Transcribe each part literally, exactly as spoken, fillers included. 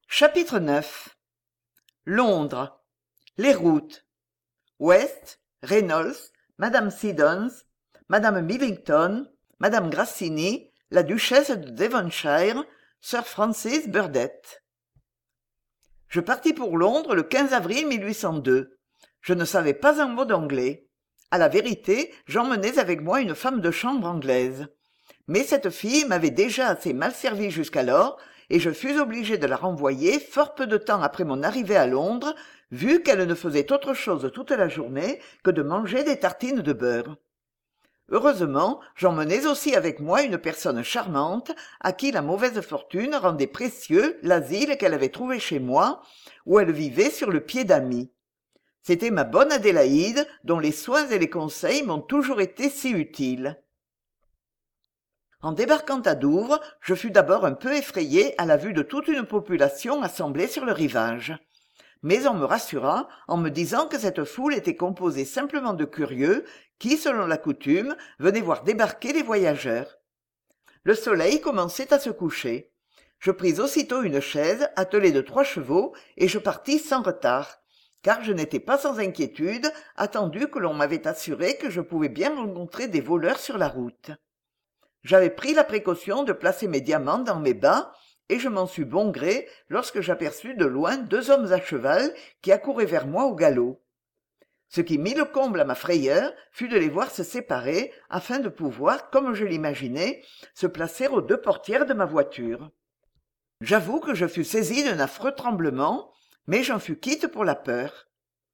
Chapitre neuf. Londres. Les routes. Ouest, Reynolds, madame Siddons, madame Millington, madame Grassini, la duchesse de Devonshire, sir Francis Burdett. Je partis pour Londres le quinze avril mille huit cent deux. Je ne savais pas un mot d'anglais. À la vérité, j'emmenais avec moi une femme de chambre anglaise. Mais cette fille m'avait déjà assez mal servi jusqu'alors, et je fus obligé de la renvoyer fort peu de temps après mon arrivée à Londres, vu qu'elle ne faisait autre chose toute la journée que de manger des tartines de beurre. Heureusement, j'emmenais aussi avec moi une personne charmante, à qui la mauvaise fortune rendait précieux l'asile qu'elle avait trouvé chez moi, où elle vivait sur le pied d'amis. C'était ma bonne Adélaïde, dont les soins et les conseils m'ont toujours été si utiles. En débarquant à Douvres, je fus d'abord un peu effrayé à la vue de toute une population assemblée sur le rivage. Mais on me rassura en me disant que cette foule était composée simplement de curieux qui, selon la coutume, venaient voir débarquer les voyageurs. Le soleil commençait à se coucher. Je pris aussitôt une chaise attelée de trois chevaux et je partis sans retard, car je n'étais pas sans inquiétude, attendu que l'on m'avait assuré que je pouvais bien rencontrer des voleurs sur la route. J'avais pris la précaution de placer mes diamants dans mes bas, et je m'en sus bon gré lorsque j'aperçus de loin deux hommes à cheval qui accouraient vers moi au galop. Ce qui mit le comble à ma frayeur fut de les voir se séparer afin de pouvoir, comme je l'imaginais, se placer aux deux portières de ma voiture. J'avoue que je fus saisi d'un affreux tremblement, mais j'en fus quitte pour la peur.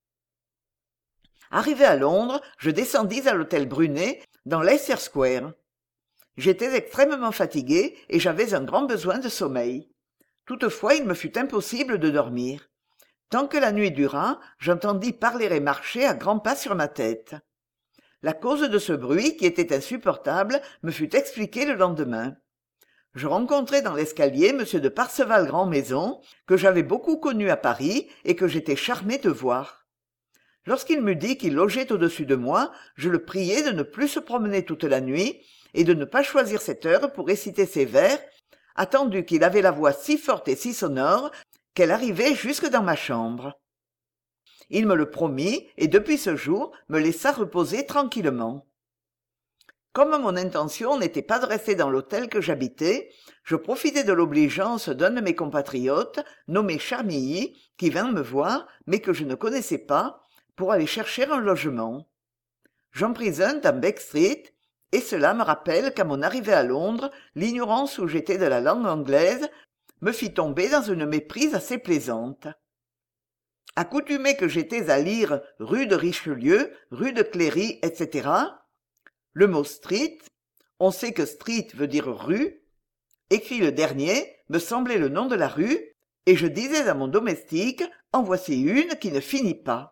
Arrivé à Londres, je descendis à l'hôtel Brunet, dans Leicester Square. J'étais extrêmement fatigué et j'avais un grand besoin de sommeil. Toutefois, il me fut impossible de dormir. Tant que la nuit dura, j'entendis parler et marcher à grands pas sur ma tête. La cause de ce bruit, qui était insupportable, me fut expliquée le lendemain. Je rencontrai dans l'escalier M. de Parseval Grandmaison, que j'avais beaucoup connu à Paris et que j'étais charmé de voir. Lorsqu'il m'eut dit qu'il logeait au-dessus de moi, je le priai de ne plus se promener toute la nuit et de ne pas choisir cette heure pour réciter ses vers, attendu qu'il avait la voix si forte et si sonore qu'elle arrivait jusque dans ma chambre. Il me le promit, et depuis ce jour me laissa reposer tranquillement. Comme mon intention n'était pas de rester dans l'hôtel que j'habitais, je profitai de l'obligeance d'un de mes compatriotes, nommé Charmilly, qui vint me voir, mais que je ne connaissais pas, pour aller chercher un logement. J'en pris un dans Beck Street, et cela me rappelle qu'à mon arrivée à Londres, l'ignorance où j'étais de la langue anglaise me fit tomber dans une méprise assez plaisante. Accoutumé que j'étais à lire rue de Richelieu, rue de Cléry, et cetera, le mot street, on sait que street veut dire rue, écrit le dernier, me semblait le nom de la rue, et je disais à mon domestique, en voici une qui ne finit pas.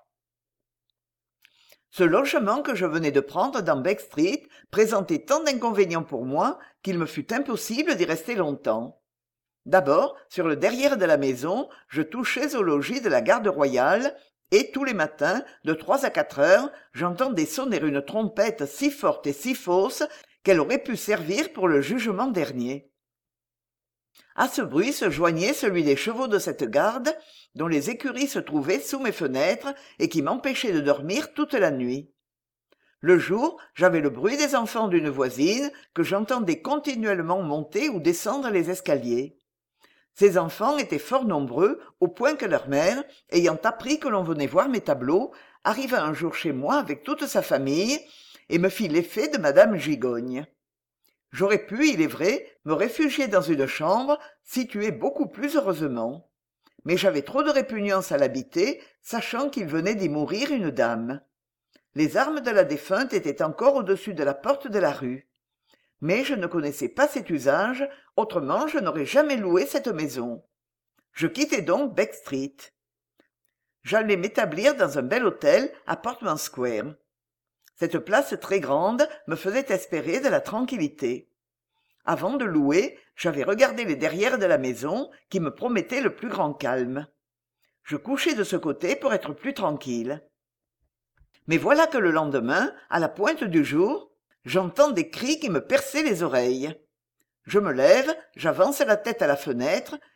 Ce logement que je venais de prendre dans Beck Street présentait tant d'inconvénients pour moi qu'il me fut impossible d'y rester longtemps. D'abord, sur le derrière de la maison, je touchais au logis de la garde royale, et tous les matins, de trois à quatre heures, j'entendais sonner une trompette si forte et si fausse qu'elle aurait pu servir pour le jugement dernier. À ce bruit se joignait celui des chevaux de cette garde, dont les écuries se trouvaient sous mes fenêtres et qui m'empêchaient de dormir toute la nuit. Le jour, j'avais le bruit des enfants d'une voisine que j'entendais continuellement monter ou descendre les escaliers. Ces enfants étaient fort nombreux, au point que leur mère, ayant appris que l'on venait voir mes tableaux, arriva un jour chez moi avec toute sa famille et me fit l'effet de madame Gigogne. J'aurais pu, il est vrai, me réfugier dans une chambre située beaucoup plus heureusement. Mais j'avais trop de répugnance à l'habiter, sachant qu'il venait d'y mourir une dame. Les armes de la défunte étaient encore au-dessus de la porte de la rue. Mais je ne connaissais pas cet usage, autrement je n'aurais jamais loué cette maison. Je quittai donc Beck Street. J'allai m'établir dans un bel hôtel à Portman Square. Cette place très grande me faisait espérer de la tranquillité. Avant de louer, j'avais regardé les derrières de la maison qui me promettaient le plus grand calme. Je couchai de ce côté pour être plus tranquille. Mais voilà que le lendemain, à la pointe du jour, j'entends des cris qui me perçaient les oreilles. Je me lève, j'avance la tête à la fenêtre,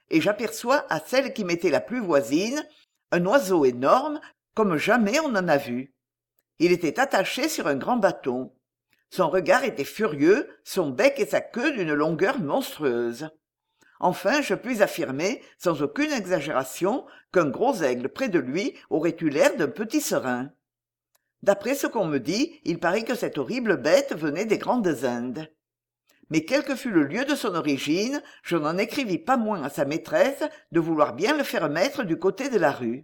et j'aperçois à celle qui m'était la plus voisine un oiseau énorme comme jamais on en a vu. Il était attaché sur un grand bâton. Son regard était furieux, son bec et sa queue d'une longueur monstrueuse. Enfin, je puis affirmer, sans aucune exagération, qu'un gros aigle près de lui aurait eu l'air d'un petit serin. D'après ce qu'on me dit, il paraît que cette horrible bête venait des grandes Indes. Mais quel que fût le lieu de son origine, je n'en écrivis pas moins à sa maîtresse de vouloir bien le faire mettre du côté de la rue.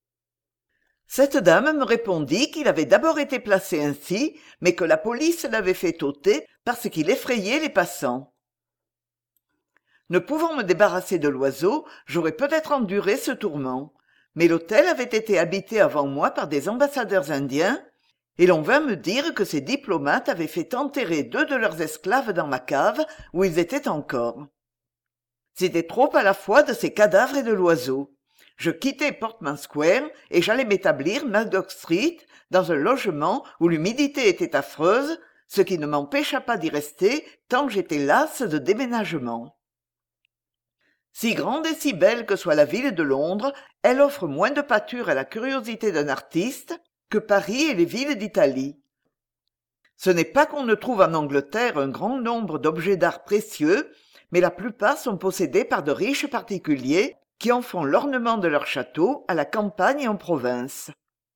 Cette dame me répondit qu'il avait d'abord été placé ainsi, mais que la police l'avait fait ôter parce qu'il effrayait les passants. Ne pouvant me débarrasser de l'oiseau, j'aurais peut-être enduré ce tourment, mais l'hôtel avait été habité avant moi par des ambassadeurs indiens, et l'on vint me dire que ces diplomates avaient fait enterrer deux de leurs esclaves dans ma cave où ils étaient encore. C'était trop à la fois de ces cadavres et de l'oiseau. Je quittai Portman Square et j'allai m'établir Maddox Street, dans un logement où l'humidité était affreuse, ce qui ne m'empêcha pas d'y rester tant j'étais lasse de déménagement. Si grande et si belle que soit la ville de Londres, elle offre moins de pâture à la curiosité d'un artiste que Paris et les villes d'Italie. Ce n'est pas qu'on ne trouve en Angleterre un grand nombre d'objets d'art précieux, mais la plupart sont possédés par de riches particuliers qui en font l'ornement de leur château à la campagne et en province.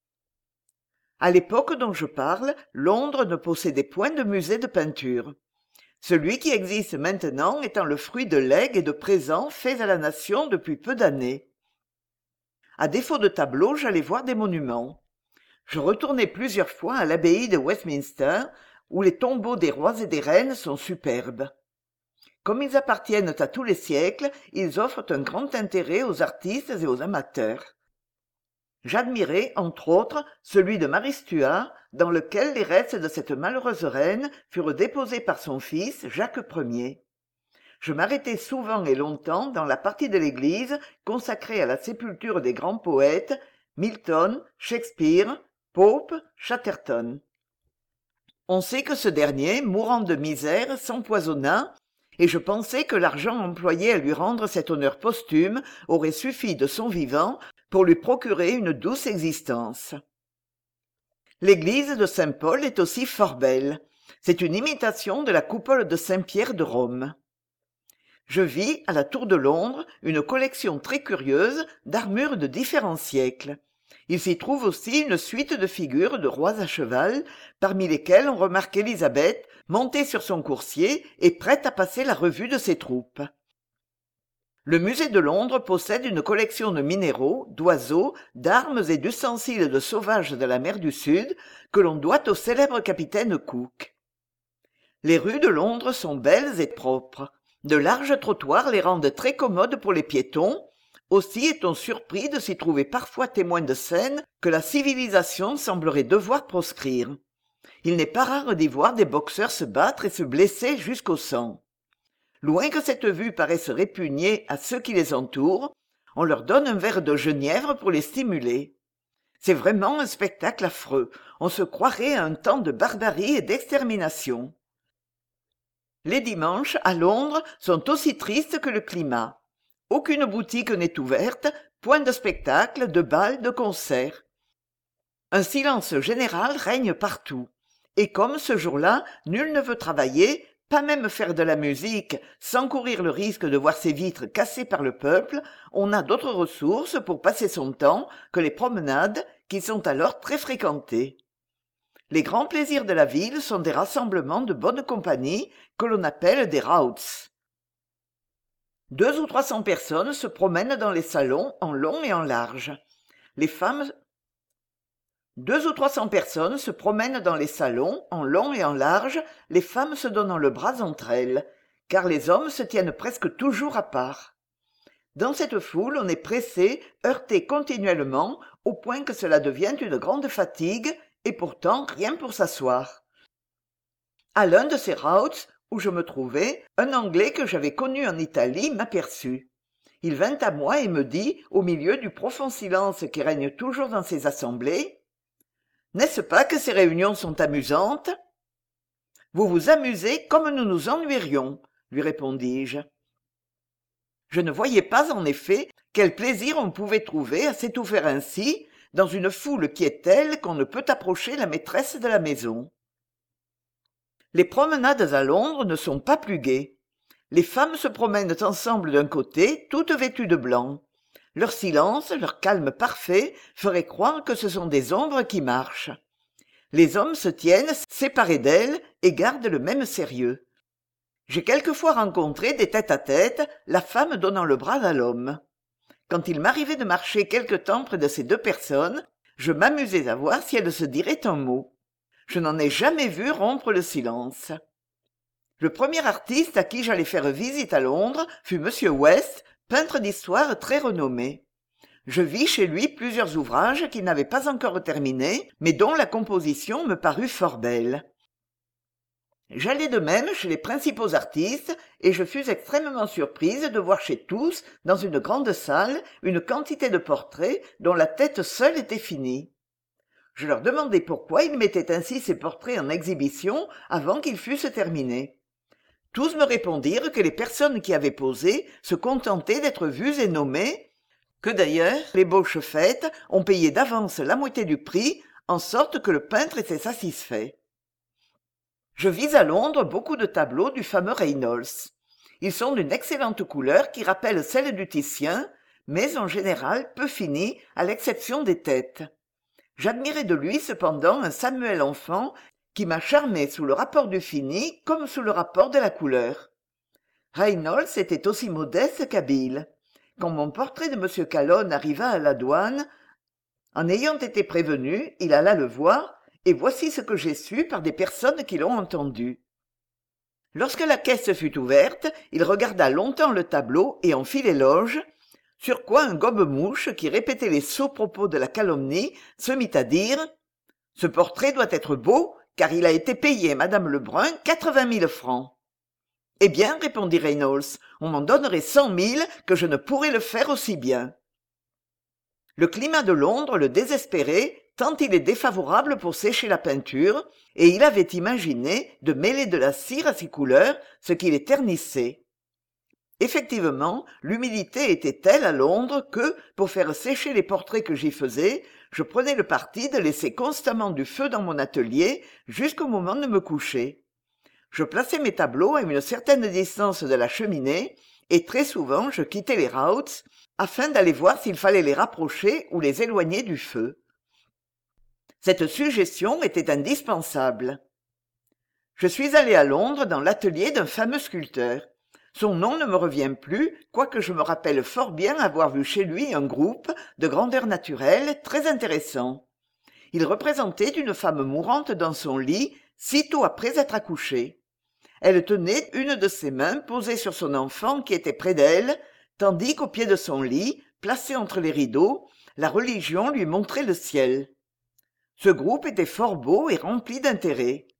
À l'époque dont je parle, Londres ne possédait point de musée de peinture. Celui qui existe maintenant étant le fruit de legs et de présents faits à la nation depuis peu d'années. À défaut de tableaux, j'allais voir des monuments. Je retournai plusieurs fois à l'abbaye de Westminster, où les tombeaux des rois et des reines sont superbes. Comme ils appartiennent à tous les siècles, ils offrent un grand intérêt aux artistes et aux amateurs. J'admirai, entre autres, celui de Marie Stuart, dans lequel les restes de cette malheureuse reine furent déposés par son fils, Jacques Ier. Je m'arrêtai souvent et longtemps dans la partie de l'église consacrée à la sépulture des grands poètes, Milton, Shakespeare, Pope, Chatterton. On sait que ce dernier, mourant de misère, s'empoisonna, et je pensais que l'argent employé à lui rendre cet honneur posthume aurait suffi de son vivant pour lui procurer une douce existence. L'église de Saint-Paul est aussi fort belle. C'est une imitation de la coupole de Saint-Pierre de Rome. Je vis, à la Tour de Londres, une collection très curieuse d'armures de différents siècles. Il s'y trouve aussi une suite de figures de rois à cheval, parmi lesquelles on remarque Élisabeth, montée sur son coursier et prête à passer la revue de ses troupes. Le musée de Londres possède une collection de minéraux, d'oiseaux, d'armes et d'ustensiles de sauvages de la mer du Sud que l'on doit au célèbre capitaine Cook. Les rues de Londres sont belles et propres. De larges trottoirs les rendent très commodes pour les piétons. Aussi est-on surpris de s'y trouver parfois témoin de scènes que la civilisation semblerait devoir proscrire. Il n'est pas rare d'y voir des boxeurs se battre et se blesser jusqu'au sang. Loin que cette vue paraisse répugner à ceux qui les entourent, on leur donne un verre de genièvre pour les stimuler. C'est vraiment un spectacle affreux, on se croirait à un temps de barbarie et d'extermination. Les dimanches, à Londres, sont aussi tristes que le climat. Aucune boutique n'est ouverte, point de spectacle, de bal, de concert. Un silence général règne partout. Et comme ce jour-là, nul ne veut travailler, pas même faire de la musique, sans courir le risque de voir ses vitres cassées par le peuple, on a d'autres ressources pour passer son temps que les promenades, qui sont alors très fréquentées. Les grands plaisirs de la ville sont des rassemblements de bonne compagnie que l'on appelle des routs. Deux ou trois cents personnes se promènent dans les salons en long et en large. Les femmes Deux ou trois cents personnes se promènent dans les salons, en long et en large, les femmes se donnant le bras entre elles, car les hommes se tiennent presque toujours à part. Dans cette foule, on est pressé, heurté continuellement, au point que cela devient une grande fatigue, et pourtant rien pour s'asseoir. À l'un de ces routs, où je me trouvais, un Anglais que j'avais connu en Italie m'aperçut. Il vint à moi et me dit, au milieu du profond silence qui règne toujours dans ces assemblées, « N'est-ce pas que ces réunions sont amusantes ?»« Vous vous amusez comme nous nous ennuierions, » lui répondis-je. Je ne voyais pas, en effet, quel plaisir on pouvait trouver à s'étouffer ainsi, dans une foule qui est telle qu'on ne peut approcher la maîtresse de la maison. Les promenades à Londres ne sont pas plus gaies. Les femmes se promènent ensemble d'un côté, toutes vêtues de blanc. Leur silence, leur calme parfait, ferait croire que ce sont des ombres qui marchent. Les hommes se tiennent séparés d'elles et gardent le même sérieux. J'ai quelquefois rencontré des tête-à-tête, la femme donnant le bras à l'homme. Quand il m'arrivait de marcher quelque temps près de ces deux personnes, je m'amusais à voir si elles se diraient un mot. Je n'en ai jamais vu rompre le silence. Le premier artiste à qui j'allais faire visite à Londres fut Monsieur West, peintre d'histoire très renommé. Je vis chez lui plusieurs ouvrages qu'il n'avait pas encore terminés, mais dont la composition me parut fort belle. J'allai de même chez les principaux artistes, et je fus extrêmement surprise de voir chez tous, dans une grande salle, une quantité de portraits dont la tête seule était finie. Je leur demandai pourquoi ils mettaient ainsi ces portraits en exhibition avant qu'ils fussent terminés. Tous me répondirent que les personnes qui avaient posé se contentaient d'être vues et nommées, que d'ailleurs les bauches faites ont payé d'avance la moitié du prix, en sorte que le peintre était satisfait. Je vis à Londres beaucoup de tableaux du fameux Reynolds. Ils sont d'une excellente couleur qui rappelle celle du Titien, mais en général peu finis, à l'exception des têtes. J'admirais de lui cependant un Samuel enfant qui m'a charmé sous le rapport du fini comme sous le rapport de la couleur. Reynolds était aussi modeste qu'habile. Quand mon portrait de M. Calonne arriva à la douane, en ayant été prévenu, il alla le voir, et voici ce que j'ai su par des personnes qui l'ont entendu. Lorsque la caisse fut ouverte, il regarda longtemps le tableau et en fit l'éloge, sur quoi un gobe-mouche qui répétait les sots propos de la calomnie se mit à dire « Ce portrait doit être beau, car il a été payé, Madame Lebrun, quatre-vingt mille francs. » « Eh bien, répondit Reynolds, on m'en donnerait cent mille que je ne pourrais le faire aussi bien. » Le climat de Londres le désespérait, tant il est défavorable pour sécher la peinture, et il avait imaginé de mêler de la cire à ses couleurs, ce qui les ternissait. Effectivement, l'humidité était telle à Londres que, pour faire sécher les portraits que j'y faisais, je prenais le parti de laisser constamment du feu dans mon atelier jusqu'au moment de me coucher. Je plaçais mes tableaux à une certaine distance de la cheminée, et très souvent je quittais les routs afin d'aller voir s'il fallait les rapprocher ou les éloigner du feu. Cette suggestion était indispensable. Je suis allé à Londres dans l'atelier d'un fameux sculpteur. Son nom ne me revient plus, quoique je me rappelle fort bien avoir vu chez lui un groupe, de grandeur naturelle, très intéressant. Il représentait une femme mourante dans son lit, sitôt après être accouchée. Elle tenait une de ses mains posée sur son enfant qui était près d'elle, tandis qu'au pied de son lit, placé entre les rideaux, la religion lui montrait le ciel. Ce groupe était fort beau et rempli d'intérêt.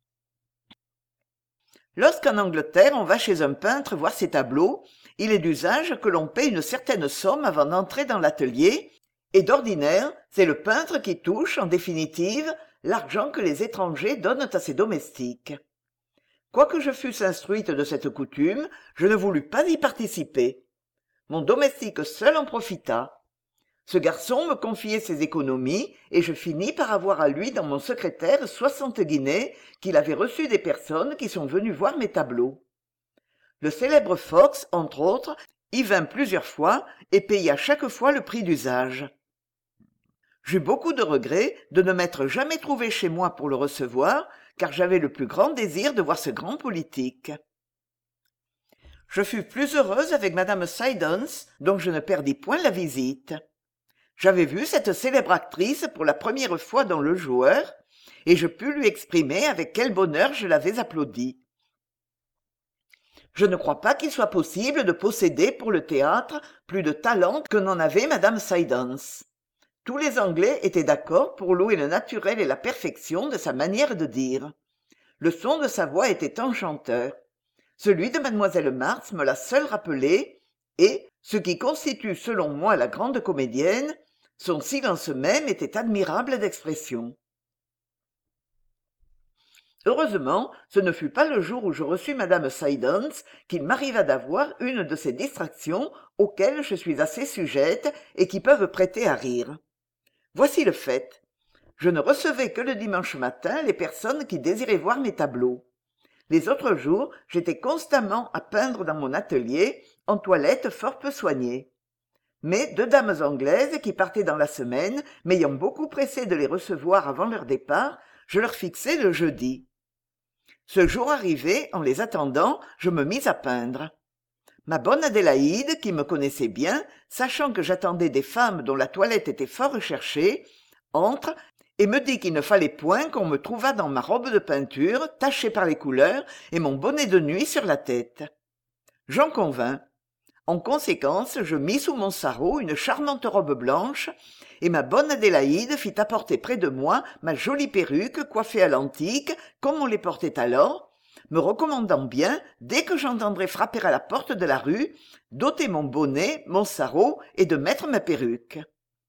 Lorsqu'en Angleterre on va chez un peintre voir ses tableaux, il est d'usage que l'on paie une certaine somme avant d'entrer dans l'atelier, et d'ordinaire, c'est le peintre qui touche, en définitive, l'argent que les étrangers donnent à ses domestiques. Quoique je fusse instruite de cette coutume, je ne voulus pas y participer. Mon domestique seul en profita. Ce garçon me confiait ses économies, et je finis par avoir à lui dans mon secrétaire soixante guinées qu'il avait reçues des personnes qui sont venues voir mes tableaux. Le célèbre Fox, entre autres, y vint plusieurs fois et paya chaque fois le prix d'usage. J'eus beaucoup de regrets de ne m'être jamais trouvée chez moi pour le recevoir, car j'avais le plus grand désir de voir ce grand politique. Je fus plus heureuse avec madame Siddons, dont je ne perdis point la visite. J'avais vu cette célèbre actrice pour la première fois dans Le Joueur, et je pus lui exprimer avec quel bonheur je l'avais applaudie. Je ne crois pas qu'il soit possible de posséder pour le théâtre plus de talent que n'en avait madame Siddons. Tous les Anglais étaient d'accord pour louer le naturel et la perfection de sa manière de dire. Le son de sa voix était enchanteur. Celui de mademoiselle Mars me l'a seul rappelé, et, ce qui constitue selon moi la grande comédienne, son silence même était admirable d'expression. Heureusement, ce ne fut pas le jour où je reçus madame Siddons qu'il m'arriva d'avoir une de ces distractions auxquelles je suis assez sujette et qui peuvent prêter à rire. Voici le fait. Je ne recevais que le dimanche matin les personnes qui désiraient voir mes tableaux. Les autres jours, j'étais constamment à peindre dans mon atelier, en toilette fort peu soignée. Mais deux dames anglaises qui partaient dans la semaine, m'ayant beaucoup pressé de les recevoir avant leur départ, je leur fixai le jeudi. Ce jour arrivé, en les attendant, je me mis à peindre. Ma bonne Adélaïde, qui me connaissait bien, sachant que j'attendais des femmes dont la toilette était fort recherchée, entre et me dit qu'il ne fallait point qu'on me trouvât dans ma robe de peinture, tachée par les couleurs, et mon bonnet de nuit sur la tête. J'en convins. En conséquence, je mis sous mon sarrau une charmante robe blanche, et ma bonne Adélaïde fit apporter près de moi ma jolie perruque coiffée à l'antique, comme on les portait alors, me recommandant bien, dès que j'entendrais frapper à la porte de la rue, d'ôter mon bonnet, mon sarrau, et de mettre ma perruque.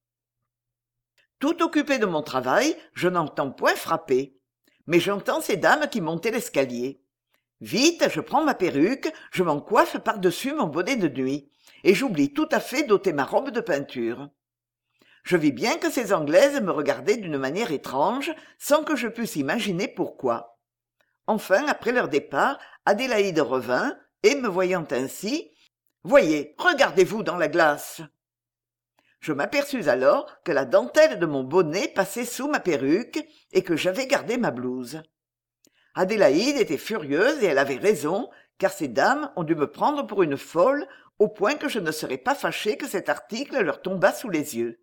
Tout occupé de mon travail, je n'entends point frapper, mais j'entends ces dames qui montaient l'escalier. Vite, je prends ma perruque, je m'en coiffe par-dessus mon bonnet de nuit, et j'oublie tout à fait d'ôter ma robe de peinture. Je vis bien que ces Anglaises me regardaient d'une manière étrange, sans que je pusse imaginer pourquoi. Enfin, après leur départ, Adélaïde revint, et, me voyant ainsi, « Voyez, regardez-vous dans la glace !» Je m'aperçus alors que la dentelle de mon bonnet passait sous ma perruque, et que j'avais gardé ma blouse. Adélaïde était furieuse et elle avait raison, car ces dames ont dû me prendre pour une folle, au point que je ne serais pas fâché que cet article leur tombât sous les yeux.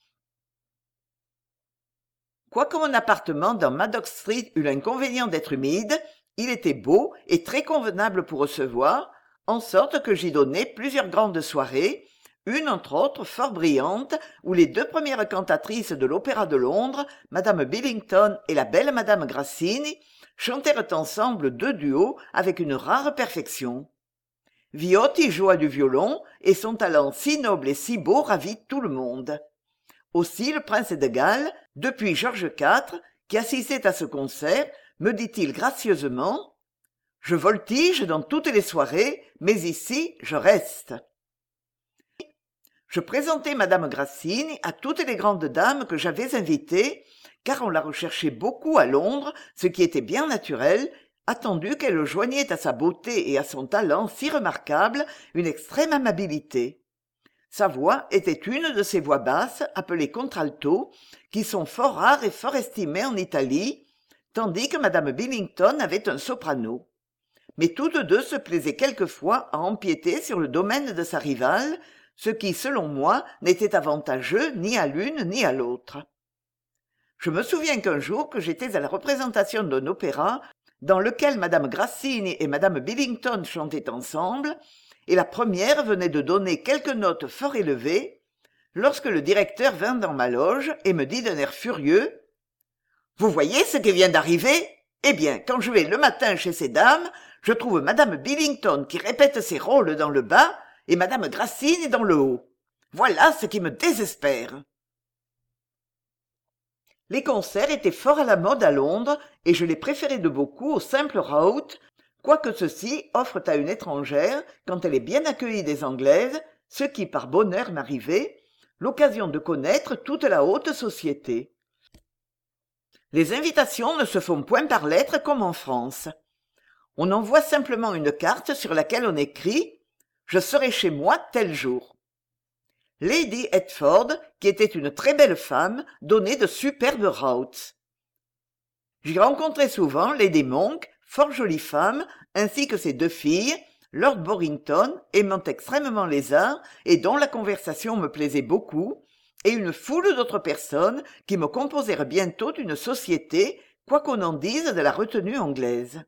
Quoique mon appartement dans Maddox Street eût l'inconvénient d'être humide, il était beau et très convenable pour recevoir, en sorte que j'y donnai plusieurs grandes soirées, une entre autres fort brillante, où les deux premières cantatrices de l'Opéra de Londres, madame Billington et la belle madame Grassini, chantèrent ensemble deux duos avec une rare perfection. Viotti joua du violon, et son talent si noble et si beau ravit tout le monde. Aussi le prince de Galles, depuis Georges quatre, qui assistait à ce concert, me dit-il gracieusement « Je voltige dans toutes les soirées, mais ici je reste. » Je présentai madame Grassini à toutes les grandes dames que j'avais invitées, car on la recherchait beaucoup à Londres, ce qui était bien naturel, attendu qu'elle joignait à sa beauté et à son talent si remarquable une extrême amabilité. Sa voix était une de ces voix basses, appelées contralto, qui sont fort rares et fort estimées en Italie, tandis que madame Billington avait un soprano. Mais toutes deux se plaisaient quelquefois à empiéter sur le domaine de sa rivale, ce qui, selon moi, n'était avantageux ni à l'une ni à l'autre. Je me souviens qu'un jour que j'étais à la représentation d'un opéra dans lequel madame Grassini et madame Billington chantaient ensemble, et la première venait de donner quelques notes fort élevées, lorsque le directeur vint dans ma loge et me dit d'un air furieux « Vous voyez ce qui vient d'arriver ? Eh bien, quand je vais le matin chez ces dames, je trouve madame Billington qui répète ses rôles dans le bas et madame Grassini dans le haut. Voilà ce qui me désespère. » Les concerts étaient fort à la mode à Londres, et je les préférais de beaucoup au simple rout, quoique ceux-ci offrent à une étrangère, quand elle est bien accueillie des Anglaises, ce qui par bonheur m'arrivait, l'occasion de connaître toute la haute société. Les invitations ne se font point par lettres comme en France. On envoie simplement une carte sur laquelle on écrit « Je serai chez moi tel jour ». Lady Hertford, qui était une très belle femme, donnait de superbes routs. J'y rencontrais souvent Lady Monk, fort jolie femme, ainsi que ses deux filles, Lord Borrington, aimant extrêmement les arts et dont la conversation me plaisait beaucoup, et une foule d'autres personnes qui me composèrent bientôt une société, quoi qu'on en dise de la retenue anglaise.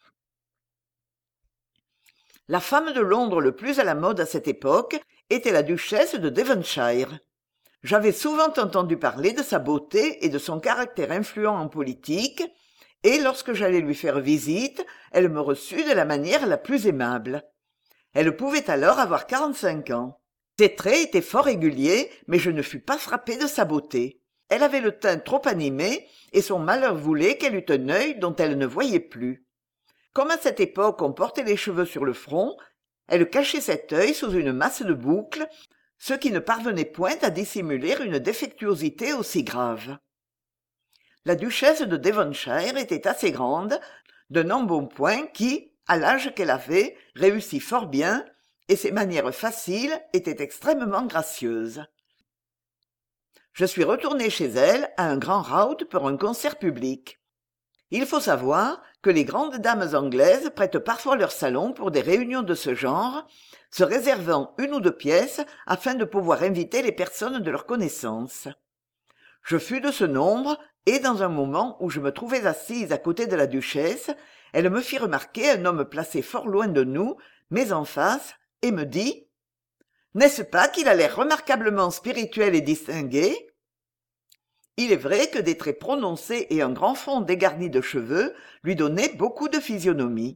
La femme de Londres le plus à la mode à cette époque était la duchesse de Devonshire. J'avais souvent entendu parler de sa beauté et de son caractère influent en politique, et lorsque j'allais lui faire visite, elle me reçut de la manière la plus aimable. Elle pouvait alors avoir quarante-cinq ans. Ses traits étaient fort réguliers, mais je ne fus pas frappé de sa beauté. Elle avait le teint trop animé, et son malheur voulait qu'elle eût un œil dont elle ne voyait plus. Comme à cette époque on portait les cheveux sur le front, elle cachait cet œil sous une masse de boucles, ce qui ne parvenait point à dissimuler une défectuosité aussi grave. La duchesse de Devonshire était assez grande, d'un embonpoint qui, à l'âge qu'elle avait, réussit fort bien, et ses manières faciles étaient extrêmement gracieuses. Je suis retourné chez elle à un grand rout pour un concert public. Il faut savoir que les grandes dames anglaises prêtent parfois leur salon pour des réunions de ce genre, se réservant une ou deux pièces afin de pouvoir inviter les personnes de leur connaissance. Je fus de ce nombre, et dans un moment où je me trouvais assise à côté de la duchesse, elle me fit remarquer un homme placé fort loin de nous, mais en face, et me dit « N'est-ce pas qu'il a l'air remarquablement spirituel et distingué ?» Il est vrai que des traits prononcés et un grand front dégarni de cheveux lui donnaient beaucoup de physionomie.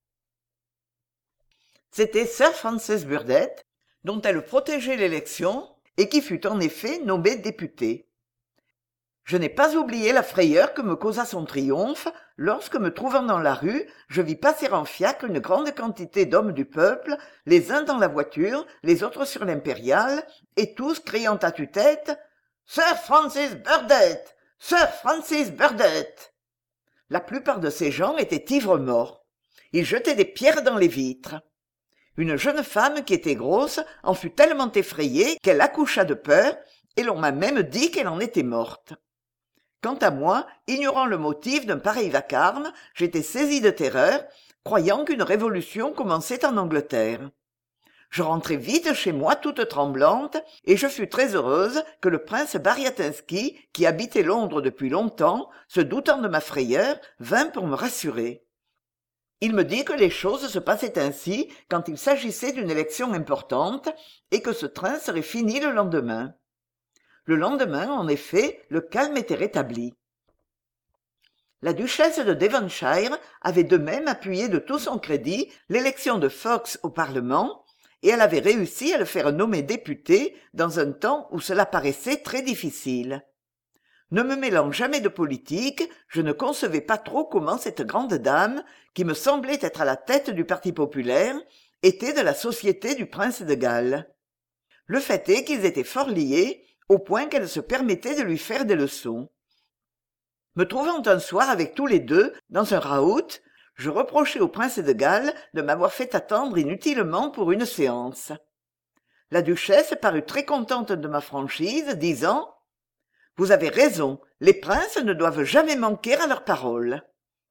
C'était Sir Francis Burdett, dont elle protégeait l'élection et qui fut en effet nommé député. Je n'ai pas oublié la frayeur que me causa son triomphe lorsque, me trouvant dans la rue, je vis passer en fiacre une grande quantité d'hommes du peuple, les uns dans la voiture, les autres sur l'impériale, et tous criant à tue-tête « Sir Francis Burdett! Sir Francis Burdett !» La plupart de ces gens étaient ivres-morts. Ils jetaient des pierres dans les vitres. Une jeune femme qui était grosse en fut tellement effrayée qu'elle accoucha de peur, et l'on m'a même dit qu'elle en était morte. Quant à moi, ignorant le motif d'un pareil vacarme, j'étais saisi de terreur, croyant qu'une révolution commençait en Angleterre. Je rentrai vite chez moi toute tremblante, et je fus très heureuse que le prince Bariatinski, qui habitait Londres depuis longtemps, se doutant de ma frayeur, vint pour me rassurer. Il me dit que les choses se passaient ainsi quand il s'agissait d'une élection importante, et que ce train serait fini le lendemain. Le lendemain, en effet, le calme était rétabli. La duchesse de Devonshire avait de même appuyé de tout son crédit l'élection de Fox au Parlement, et elle avait réussi à le faire nommer député dans un temps où cela paraissait très difficile. Ne me mêlant jamais de politique, je ne concevais pas trop comment cette grande dame, qui me semblait être à la tête du Parti populaire, était de la société du prince de Galles. Le fait est qu'ils étaient fort liés, au point qu'elle se permettait de lui faire des leçons. Me trouvant un soir avec tous les deux dans un raout, je reprochai au prince de Galles de m'avoir fait attendre inutilement pour une séance. La duchesse parut très contente de ma franchise, disant « Vous avez raison, les princes ne doivent jamais manquer à leur parole. »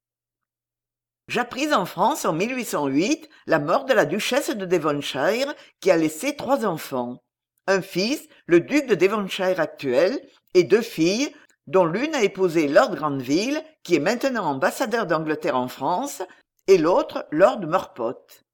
J'appris en France en mille huit cent huit la mort de la duchesse de Devonshire qui a laissé trois enfants. Un fils, le duc de Devonshire actuel, et deux filles, dont l'une a épousé Lord Granville, qui est maintenant ambassadeur d'Angleterre en France, et l'autre Lord Morpeth.